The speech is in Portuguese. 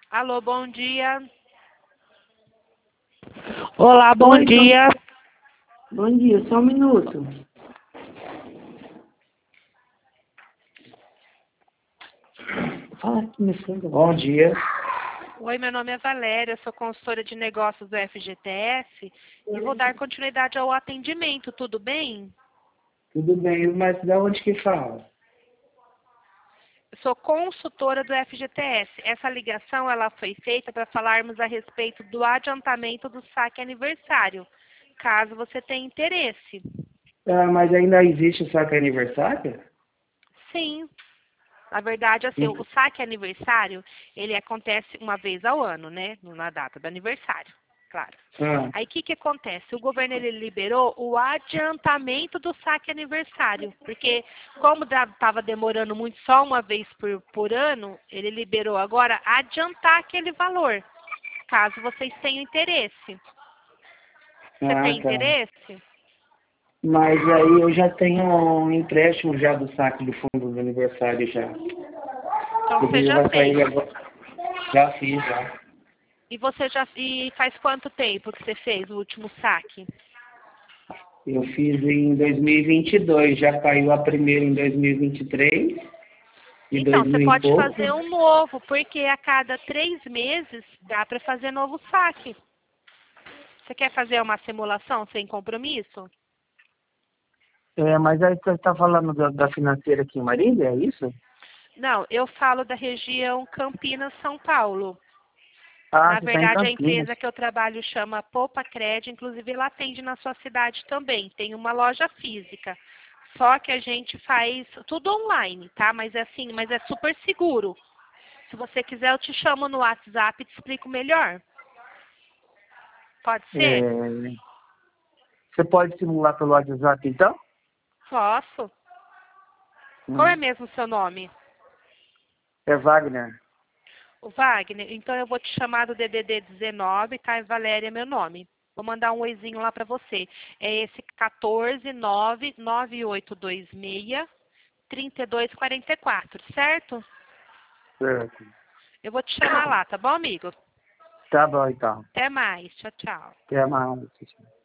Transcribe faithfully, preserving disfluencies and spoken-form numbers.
Alô, bom dia. Olá, bom Oi, dia. Bom dia, só um minuto. Fala aqui no fundo. Bom dia. Oi, meu nome é Valéria, sou consultora de negócios do F G T S e vou dar continuidade ao atendimento, tudo bem? Tudo bem, mas da onde que fala? Eu sou consultora do F G T S. Essa ligação ela foi feita para falarmos a respeito do adiantamento do saque aniversário, caso você tenha interesse. Ah, mas ainda existe o saque aniversário? Sim. Na verdade, assim, Sim. o saque aniversário, ele acontece uma vez ao ano, né? Na data do aniversário, claro. Ah, Aí, o que que acontece? O governo, ele liberou o adiantamento do saque aniversário, porque como estava demorando muito só uma vez por, por ano, ele liberou agora adiantar aquele valor, caso vocês tenham interesse. Você ah, tem tá. interesse? Mas aí eu já tenho um empréstimo já do saque do fundo do aniversário já. Então, você Inclusive já vai fez. sair agora. Já fiz, já. E você já e faz quanto tempo que você fez o último saque? Eu fiz em dois mil e vinte e dois, já caiu a primeira em dois mil e vinte e três, de Então, dois você mil e pode pouco. fazer um novo, porque a cada três meses dá para fazer novo saque. Você quer fazer uma simulação sem compromisso? É, mas aí você está falando da, da financeira aqui em Marília, é isso? Não, eu falo da região Campinas-São Paulo. Ah, Na você está em verdade, a Campinas. empresa que eu trabalho chama Poupa Cred, inclusive ela atende na sua cidade também. Tem uma loja física. Só que a gente faz tudo online, tá? Mas é assim, mas é super seguro. Se você quiser, eu te chamo no WhatsApp e te explico melhor. Pode ser? É, você pode simular pelo WhatsApp, então? Posso. Qual é Hum. mesmo o seu nome? É Wagner. O Wagner? Então eu vou te chamar do D D D dezenove, tá? E Valéria é meu nome. Vou mandar um oizinho lá pra você. É esse quatorze nove nove oito dois seis trinta e dois quarenta e quatro, certo? Certo. Eu vou te chamar lá, tá bom, amigo? Tá bom, então. Até mais. Tchau, tchau. Até mais.